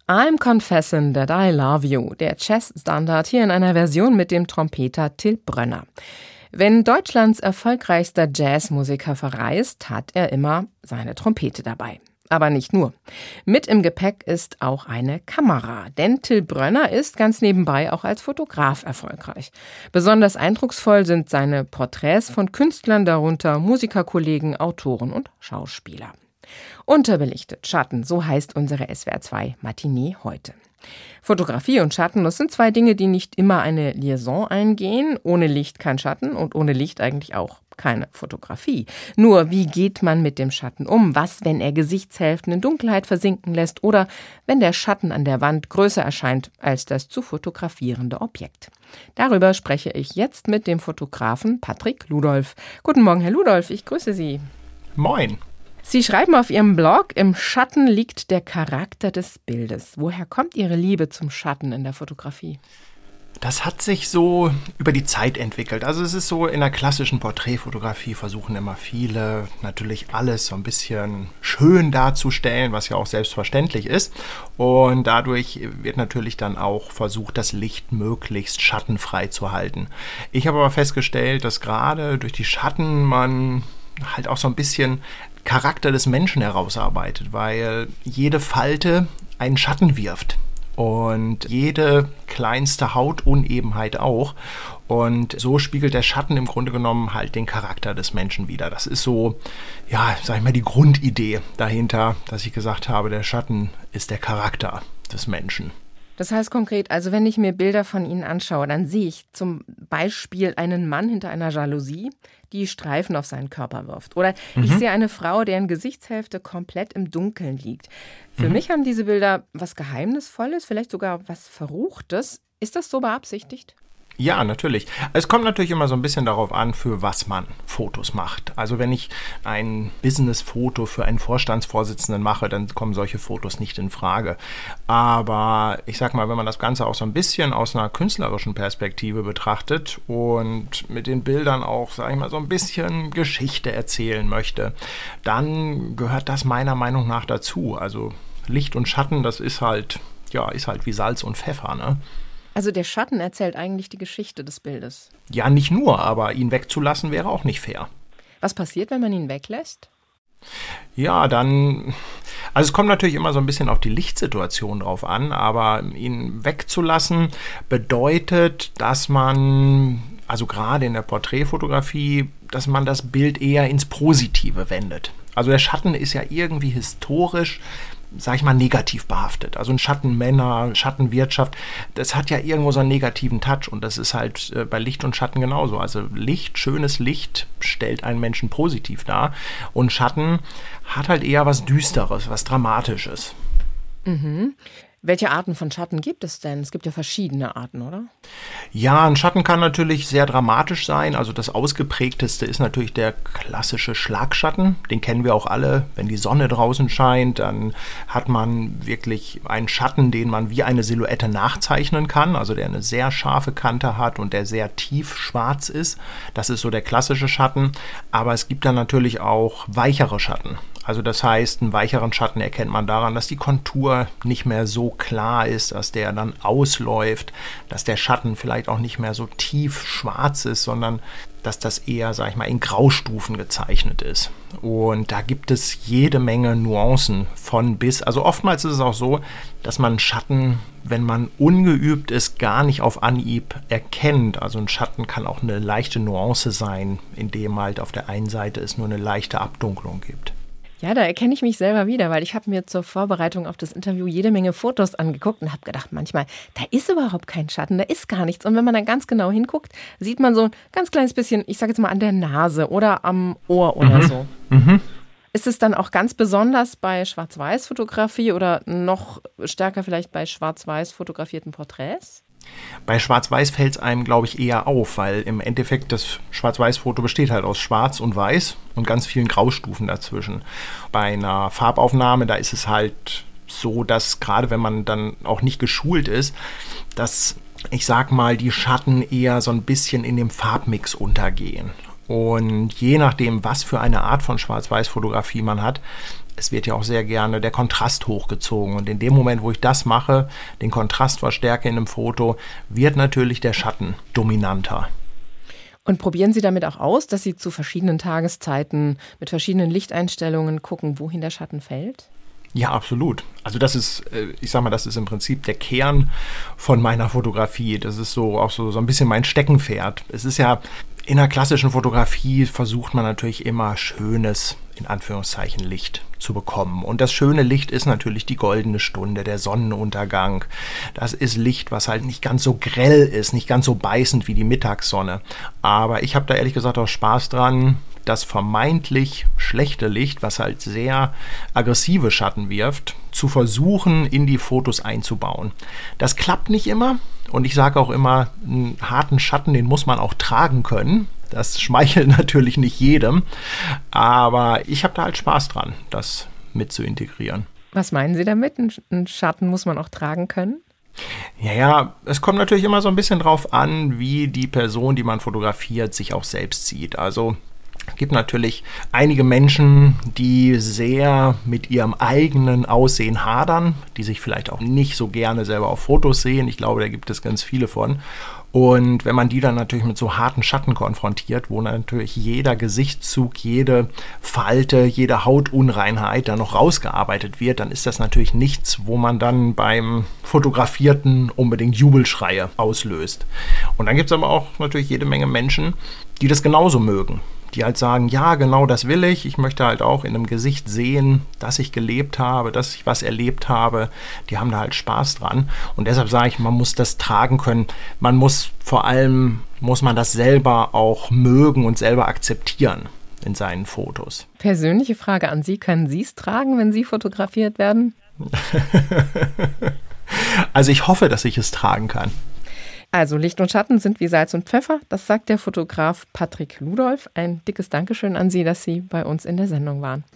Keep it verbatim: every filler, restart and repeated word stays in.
I'm Confessing That I Love You, der Jazzstandard hier in einer Version mit dem Trompeter Till Brönner. Wenn Deutschlands erfolgreichster Jazzmusiker verreist, hat er immer seine Trompete dabei. Aber nicht nur. Mit im Gepäck ist auch eine Kamera, denn Till Brönner ist ganz nebenbei auch als Fotograf erfolgreich. Besonders eindrucksvoll sind seine Porträts von Künstlern, darunter Musikerkollegen, Autoren und Schauspieler. Unterbelichtet, Schatten, so heißt unsere S W R zwei Matinee heute. Fotografie und Schatten, das sind zwei Dinge, die nicht immer eine Liaison eingehen. Ohne Licht kein Schatten und ohne Licht eigentlich auch keine Fotografie. Nur, wie geht man mit dem Schatten um? Was, wenn er Gesichtshälften in Dunkelheit versinken lässt oder wenn der Schatten an der Wand größer erscheint als das zu fotografierende Objekt? Darüber spreche ich jetzt mit dem Fotografen Patrick Ludolf. Guten Morgen, Herr Ludolf, ich grüße Sie. Moin. Sie schreiben auf Ihrem Blog, im Schatten liegt der Charakter des Bildes. Woher kommt Ihre Liebe zum Schatten in der Fotografie? Das hat sich so über die Zeit entwickelt. Also es ist so, in der klassischen Porträtfotografie versuchen immer viele natürlich alles so ein bisschen schön darzustellen, was ja auch selbstverständlich ist. Und dadurch wird natürlich dann auch versucht, das Licht möglichst schattenfrei zu halten. Ich habe aber festgestellt, dass gerade durch die Schatten man halt auch so ein bisschen Charakter des Menschen herausarbeitet, weil jede Falte einen Schatten wirft und jede kleinste Hautunebenheit auch. Und so spiegelt der Schatten im Grunde genommen halt den Charakter des Menschen wider. Das ist so, ja, sag ich mal, die Grundidee dahinter, dass ich gesagt habe, der Schatten ist der Charakter des Menschen. Das heißt konkret, also wenn ich mir Bilder von Ihnen anschaue, dann sehe ich zum Beispiel einen Mann hinter einer Jalousie, die Streifen auf seinen Körper wirft. Oder mhm. ich sehe eine Frau, deren Gesichtshälfte komplett im Dunkeln liegt. Für mhm. mich haben diese Bilder was Geheimnisvolles, vielleicht sogar was Verruchtes. Ist das so beabsichtigt? Ja, natürlich. Es kommt natürlich immer so ein bisschen darauf an, für was man Fotos macht. Also wenn ich ein Business-Foto für einen Vorstandsvorsitzenden mache, dann kommen solche Fotos nicht in Frage. Aber ich sag mal, wenn man das Ganze auch so ein bisschen aus einer künstlerischen Perspektive betrachtet und mit den Bildern auch, sag ich mal, so ein bisschen Geschichte erzählen möchte, dann gehört das meiner Meinung nach dazu. Also Licht und Schatten, das ist halt, ja, ist halt wie Salz und Pfeffer, ne? Also der Schatten erzählt eigentlich die Geschichte des Bildes. Ja, nicht nur, aber ihn wegzulassen wäre auch nicht fair. Was passiert, wenn man ihn weglässt? Ja, dann, also es kommt natürlich immer so ein bisschen auf die Lichtsituation drauf an, aber ihn wegzulassen bedeutet, dass man, also gerade in der Porträtfotografie, dass man das Bild eher ins Positive wendet. Also der Schatten ist ja irgendwie historisch, sag ich mal, negativ behaftet. Also ein Schattenmänner, Schattenwirtschaft, das hat ja irgendwo so einen negativen Touch und das ist halt äh, bei Licht und Schatten genauso. Also Licht, schönes Licht stellt einen Menschen positiv dar und Schatten hat halt eher was Düsteres, was Dramatisches. Mhm. Welche Arten von Schatten gibt es denn? Es gibt ja verschiedene Arten, oder? Ja, ein Schatten kann natürlich sehr dramatisch sein. Also das ausgeprägteste ist natürlich der klassische Schlagschatten. Den kennen wir auch alle. Wenn die Sonne draußen scheint, dann hat man wirklich einen Schatten, den man wie eine Silhouette nachzeichnen kann. Also der eine sehr scharfe Kante hat und der sehr tief schwarz ist. Das ist so der klassische Schatten. Aber es gibt dann natürlich auch weichere Schatten. Also das heißt, einen weicheren Schatten erkennt man daran, dass die Kontur nicht mehr so klar ist, dass der dann ausläuft, dass der Schatten vielleicht auch nicht mehr so tief schwarz ist, sondern dass das eher, sag ich mal, in Graustufen gezeichnet ist. Und da gibt es jede Menge Nuancen von bis. Also oftmals ist es auch so, dass man Schatten, wenn man ungeübt ist, gar nicht auf Anhieb erkennt. Also ein Schatten kann auch eine leichte Nuance sein, indem halt auf der einen Seite es nur eine leichte Abdunklung gibt. Ja, da erkenne ich mich selber wieder, weil ich habe mir zur Vorbereitung auf das Interview jede Menge Fotos angeguckt und habe gedacht, manchmal, da ist überhaupt kein Schatten, da ist gar nichts. Und wenn man dann ganz genau hinguckt, sieht man so ein ganz kleines bisschen, ich sage jetzt mal an der Nase oder am Ohr oder mhm. so. Mhm. Ist es dann auch ganz besonders bei Schwarz-Weiß-Fotografie oder noch stärker vielleicht bei schwarz-weiß fotografierten Porträts? Bei Schwarz-Weiß fällt es einem, glaube ich, eher auf, weil im Endeffekt das Schwarz-Weiß-Foto besteht halt aus Schwarz und Weiß und ganz vielen Graustufen dazwischen. Bei einer Farbaufnahme, da ist es halt so, dass gerade wenn man dann auch nicht geschult ist, dass, ich sag mal, die Schatten eher so ein bisschen in dem Farbmix untergehen. Und je nachdem, was für eine Art von Schwarz-Weiß-Fotografie man hat, es wird ja auch sehr gerne der Kontrast hochgezogen. Und in dem Moment, wo ich das mache, den Kontrast verstärke in einem Foto, wird natürlich der Schatten dominanter. Und probieren Sie damit auch aus, dass Sie zu verschiedenen Tageszeiten mit verschiedenen Lichteinstellungen gucken, wohin der Schatten fällt? Ja, absolut. Also das ist, ich sag mal, das ist im Prinzip der Kern von meiner Fotografie. Das ist so auch so, so ein bisschen mein Steckenpferd. Es ist ja, in der klassischen Fotografie versucht man natürlich immer schönes, in Anführungszeichen, Licht zu bekommen. Und das schöne Licht ist natürlich die goldene Stunde, der Sonnenuntergang. Das ist Licht, was halt nicht ganz so grell ist, nicht ganz so beißend wie die Mittagssonne. Aber ich habe da ehrlich gesagt auch Spaß dran, das vermeintlich schlechte Licht, was halt sehr aggressive Schatten wirft, zu versuchen, in die Fotos einzubauen. Das klappt nicht immer und ich sage auch immer, einen harten Schatten, den muss man auch tragen können. Das schmeichelt natürlich nicht jedem, aber ich habe da halt Spaß dran, das mit zu integrieren. Was meinen Sie damit? Einen Schatten muss man auch tragen können? Ja, ja, es kommt natürlich immer so ein bisschen drauf an, wie die Person, die man fotografiert, sich auch selbst sieht. Also es gibt natürlich einige Menschen, die sehr mit ihrem eigenen Aussehen hadern, die sich vielleicht auch nicht so gerne selber auf Fotos sehen. Ich glaube, da gibt es ganz viele von. Und wenn man die dann natürlich mit so harten Schatten konfrontiert, wo natürlich jeder Gesichtszug, jede Falte, jede Hautunreinheit dann noch rausgearbeitet wird, dann ist das natürlich nichts, wo man dann beim Fotografierten unbedingt Jubelschreie auslöst. Und dann gibt es aber auch natürlich jede Menge Menschen, die das genauso mögen. Die halt sagen, ja, genau das will ich. Ich möchte halt auch in einem Gesicht sehen, dass ich gelebt habe, dass ich was erlebt habe. Die haben da halt Spaß dran. Und deshalb sage ich, man muss das tragen können. Man muss vor allem, muss man das selber auch mögen und selber akzeptieren in seinen Fotos. Persönliche Frage an Sie, können Sie es tragen, wenn Sie fotografiert werden? Also ich hoffe, dass ich es tragen kann. Also Licht und Schatten sind wie Salz und Pfeffer, das sagt der Fotograf Patrick Ludolf. Ein dickes Dankeschön an Sie, dass Sie bei uns in der Sendung waren.